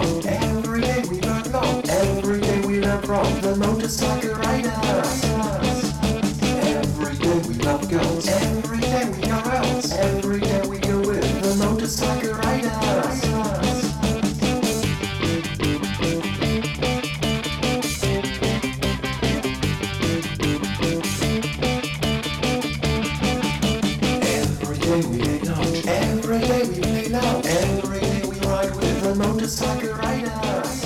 Every day we learn from. Every day we learn from the motorcycle riders. Every day we love girls. Every day we go out. Every day we go with the motorcycle riders. Every day we make lunch. Every day we play loud. Every day we ride with the motorcycle riders.